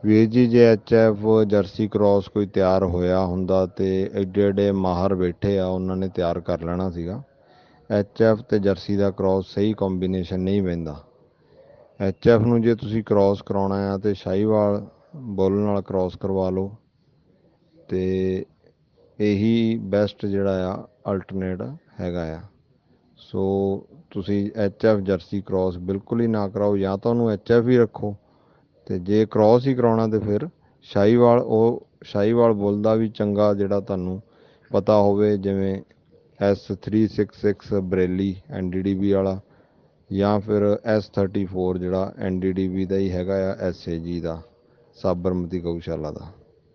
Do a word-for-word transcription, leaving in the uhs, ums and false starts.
ਵੀਰ ਜੀ, ਜੇ H F jersey cross ਕੋਈ ਤਿਆਰ ਹੋਇਆ ਹੁੰਦਾ ਤੇ ਐਡੇ ਐਡੇ ਮਾਹਰ ਬੈਠੇ ਆ, ਉਹਨਾਂ ਨੇ ਤਿਆਰ ਕਰ ਲੈਣਾ ਸੀਗਾ। ਐਚ ਐਫ ਤੇ ਜਰਸੀ ਦਾ ਕ੍ਰੋਸ ਸਹੀ ਕੰਬੀਨੇਸ਼ਨ ਨਹੀਂ ਬਹਿੰਦਾ। ਐਚ ਐਫ ਨੂੰ ਜੇ ਤੁਸੀਂ ਕ੍ਰੋਸ ਕਰਾਉਣਾ ਆ ਤੇ ਸ਼ਾਹੀਵਾਲ ਬੁੱਲ ਨਾਲ ਕ੍ਰੋਸ ਕਰਵਾ ਲਓ, ਤੇ ਇਹੀ ਬੈਸਟ ਜਿਹੜਾ ਆ ਅਲਟਰਨੇਟ ਹੈਗਾ ਆ। ਸੋ ਤੁਸੀਂ ਐਚ ਐਫ ਜਰਸੀ ਕ੍ਰੋਸ ਬਿਲਕੁਲ ਹੀ ਨਾ ਕਰਾਓ, ਜਾਂ ਤਾਂ ਉਹਨੂੰ ਐਚ ਐਫ ਹੀ ਰੱਖੋ, ਅਤੇ ਜੇ ਕ੍ਰੋਸ ਹੀ ਕਰਾਉਣਾ ਤਾਂ ਫਿਰ ਸ਼ਾਹੀਵਾਲ, ਉਹ ਸ਼ਾਹੀਵਾਲ ਬੁੱਲ ਦਾ ਵੀ ਚੰਗਾ ਜਿਹੜਾ ਤੁਹਾਨੂੰ ਪਤਾ ਹੋਵੇ, ਜਿਵੇਂ S three six six Bareilly N D D B ਵਾਲਾ, ਜਾਂ ਫਿਰ ਐਸ ਥਰਟੀ ਫੋਰ ਜਿਹੜਾ ਐਨ ਡੀ ਡੀ ਬੀ ਦਾ ਹੀ ਹੈਗਾ ਆ, ਐਸ ਏ ਜੀ ਦਾ, ਸਾਬਰਮਤੀ ਗਊਸ਼ਾਲਾ ਦਾ।